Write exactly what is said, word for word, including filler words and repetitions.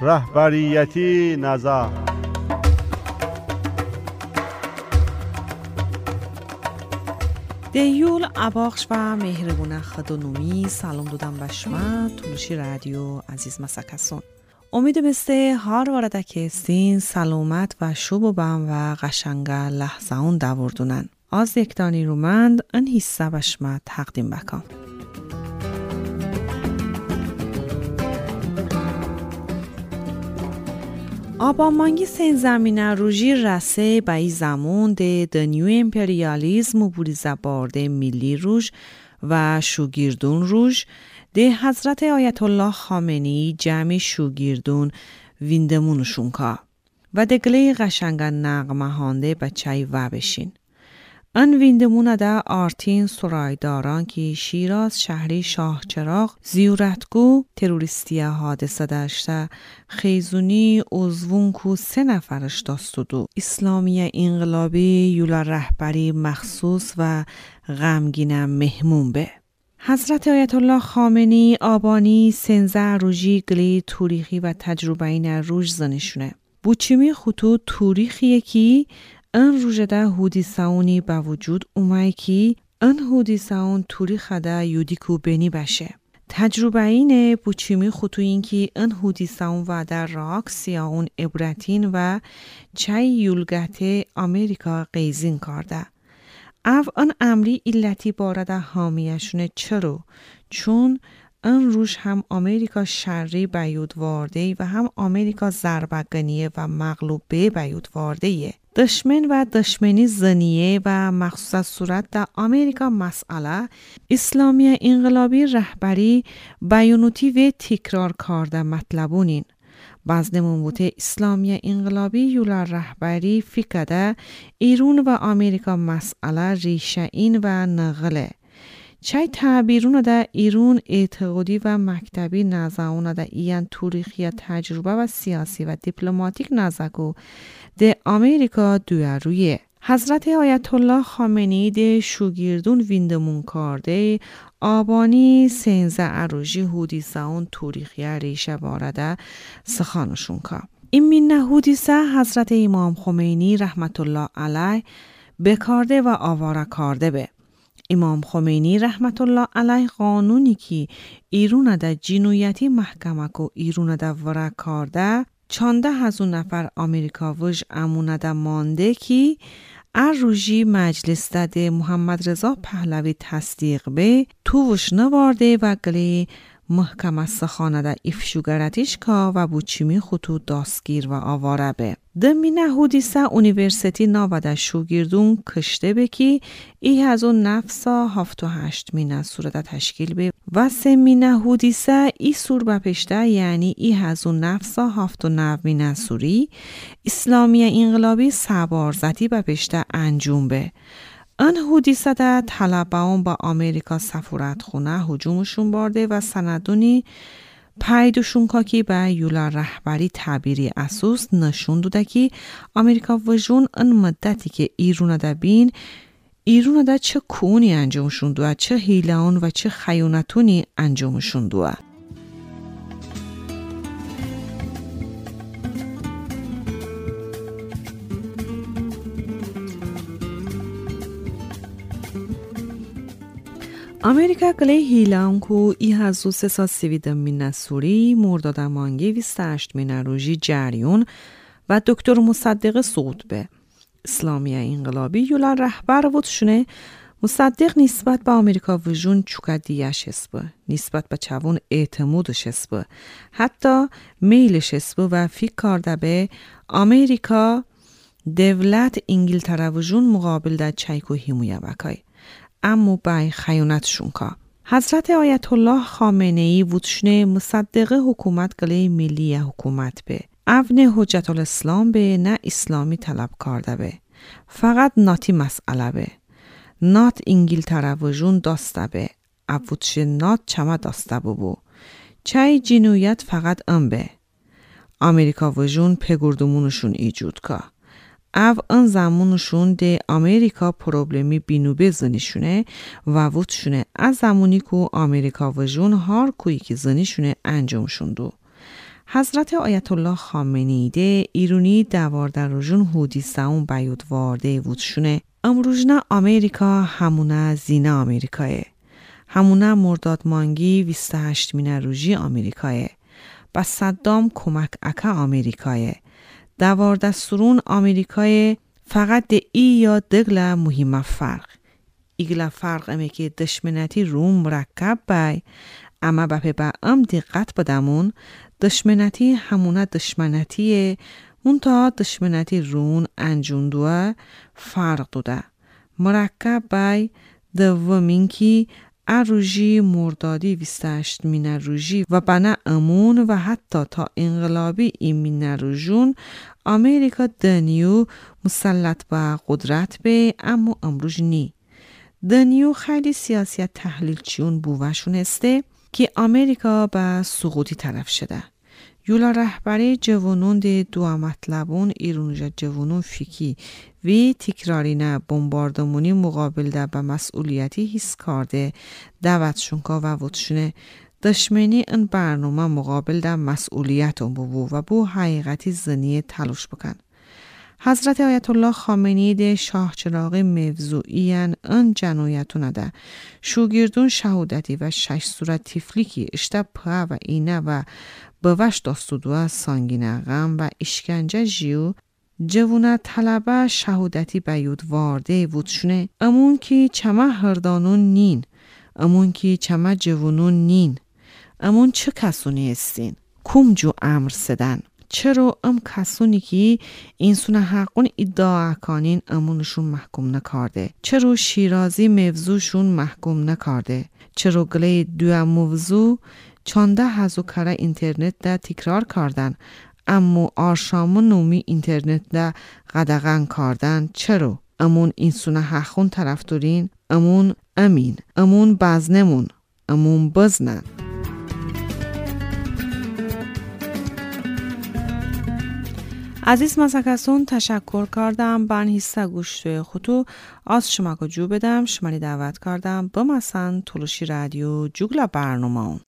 رهبریتی نظر دیول اباخش و مهربونه خدونومی سلام دادم بشما تونوشی رادیو عزیز مسکسون امید بسته هار وارده که استین سلامت و شوب و بم و قشنگه لحظه اون دوردونن از یک دانی رومند ان حصه بشما تقدیم بکن آبامانگی سین زمینه روژی رسه به ای زمون ده دنیو امپریالیزم و بوریزه بارده ملی روژ و شوگیردون روژ ده حضرت آیت الله خامنه‌ای جمع شوگیردون ویندمونشون که و دگله قشنگه نغمه هانده بچه و بشین. ان ویندمونه ده آرتین سرایداران که شیراز شهری شاهچراغ زیورتگو تروریستی حادثه داشته خیزونی عضوون کو سه نفرش داستودو اسلامی انقلابی یولا رهبری مخصوص و غمگینم مهمون به حضرت آیت الله خامنه‌ای آبانی سنزه روژی گلی توریخی و تجربه این روژ زنشونه بوچیمی خطو توریخیه که ان روژده هودی ساونی با وجود اومای که ان هودی ساون توری خدا یودیکو بینی باشه. تجربه اینه بوچیمی خطو این که ان هودی ساون و در راک سیاون ابراتین و چای یولگته امریکا قیزین کرده. او ان امری ایلتی بارده حامیشونه چرا؟ چون ان روش هم امریکا شری بیود وارده و هم امریکا ضربگنیه و مغلوبه بیود وارده. دشمن و دشمنی زنیه و مخصوص صورت در امریکا مسئله اسلامی انقلابی رهبری بیانوتی و تکرار کرده مطلبونین. بازنمون بوده اسلامی انقلابی یولا رهبری فکرده ایران و امریکا مسئله ریشه این و نغله. چای تعبیرون ده ایران اعتقادی و مکتبی نزاون ده ایان توریخی تجربه و سیاسی و دیپلماتیک نزاکو ده امریکا دویارویه. حضرت آیت الله خامنه‌ای ده شوگیردون ویندمون کرده آبانی سنزه اروژی هودیسه توریخی ریشه بارده سخانشون که. این مینه هودیسه حضرت امام خمینی رحمت الله علیه بکارده و آواره کرده به. امام خمینی رحمت الله علیه قانونی که ایرون ده جنایتی محکمه کو ایرون ده ورا کرده چانده هزون نفر امریکا وش امونه ده مانده که ار روژی مجلس ده محمد رضا پهلوی تصدیق به تو وش نوارده و گلی محکمه سخانه ده افشوگرتیش که و بوچیمی خطو داستگیر و آواره به. دمینه هودیسه اونیورسیتی ناوده شوگیردون کشته به که ای هزون نفسا هفت و هشت مینه سورده تشکیل به و سه مینه هودیسه ای سور بپشته یعنی ای هزون نفسا هفت و نو مینه سوری اسلامی انقلابی سبارزتی بپشته انجوم به. ان حدیثه ده طلبان با امریکا سفارت خونه هجومشون برده و سندونی پیدوشون که به یولا رهبری تعبیری اساس نشون داده که امریکا وجون ان مدتی که ایرون ده بین ایرون ده چه کونی انجامشون دوه چه هیلهون و چه خیانتونی انجامشون دوه. امریکا کلی هیلان کو ای هزو سه سا سویدم مینه سوری مرداد مانگی ویست هشت مینه روژی جریون و دکتر مصدق سقوط به. اسلامی انقلابی یولا رهبر وودشونه مصدق نسبت به امریکا وجون چوکدیش هست نسبت به چوون اعتمودش هست حتی میلش هست و فکر کرده به امریکا دولت انگلتره وجون مقابل در چایکو هیمویا بکای اما بای خیانتشون که. حضرت آیت الله خامنه‌ای وودشنه مصدق حکومت گلی ملی حکومت به. اون حجت الاسلام به نه اسلامی طلب کرده به. فقط ناتی مسئله به. نات انگلتره وجون داسته به. افودشه نات چما داسته بو. چای جنویت فقط ام به. امریکا وجون پگردمونشون ایجود که. او ان زمانشون ده امریکا پروبلمی بینو بزنیشونه و وودشونه از زمانی که امریکا وجون هار کویی که زنیشونه انجامشون دو. حضرت آیت الله خامنه‌ای ده ایرونی دوارده روژون هودی ساون بیود وارده وودشونه امروژنا امریکا همونه زینه امریکاه. همونه مرداد مانگی بیست و هشت مینه روژی امریکاه. با صدام کمک اکا امریکاه. دوارده سرون امریکاه فقط ده ای یا دگل مهمه فرق. ایگلا فرق امه که دشمنتی روم مرکب بای اما با پی با ام دقت بدمون دشمنتی همونه دشمنتیه اون تا دشمنتی رون انجوندوه فرق دوده. مرکب بای دومین کی اروژی مردادی بیست و هشت مینه روژی و بنا امون و حتی تا انقلابی این مینه روژون امریکا دنیو مسلط با قدرت به اما امروز نی. دنیو خیلی سیاست تحلیل چیون بووشون استه که امریکا به سقوطی طرف شده. یولا رهبری جوانون ده دو مطلبون ایرونجا جوانون فیکی وی تکراری نه بمباردمونی مقابل ده به مسئولیتی حس کرده دوتشون که و وودشونه دشمنی این برنامه مقابل ده مسئولیتون بو و بو حقیقتی زنی تلاش بکن. حضرت آیت الله خامنه‌ای ده شاه چراغ موضوعیان ان جنایتونه ده شوگیردون شهودتی و شش صورت تفلیکی اشته پا و اینه و بوش داستودوه سانگینه غم و اشکنجه جیو جوونه طلبه شهودتی بیود وارده وودشونه امون که چمه هردانون نین امون که چمه جوانون نین امون چه کسونی استین کم جو امر سدن چرا ام کسونی که این سونه حقون ادعا کنین امونشون محکوم نکارده چرا شیرازی موضوعشون محکوم نکارده چرا گله دو موضوع چانده هزو کره اینترنت ده تکرار کردن اما آرشام نومی اینترنت ده قدغن کردن چرا امون این سونه حقون طرفدارین امون امین امون بزنمون امون بزنن. عزیز مسکسون تشکر کردم بان حصه گوشت خودو از شما که جو بدم شما دعوت کردم بمسن تلوشی رادیو جوگلا برنامه